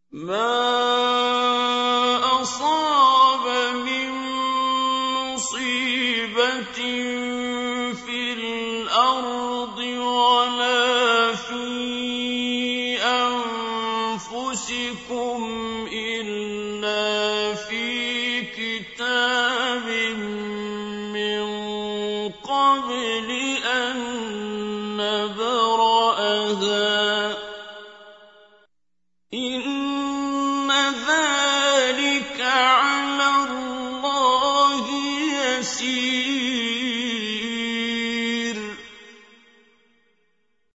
مَا أَصَابَ مِن مُّصِيبَةٍ فِي الْأَرْضِ وَلَا فِي أَنفُسِكُمْ إِلَّا فِي كِتَابٍ مِّن قَبْلِ أَن نَّبْرَأَهَا ۚ إِنَّ ذَٰلِكَ عَلَى اللَّهِ يَسِيرٌ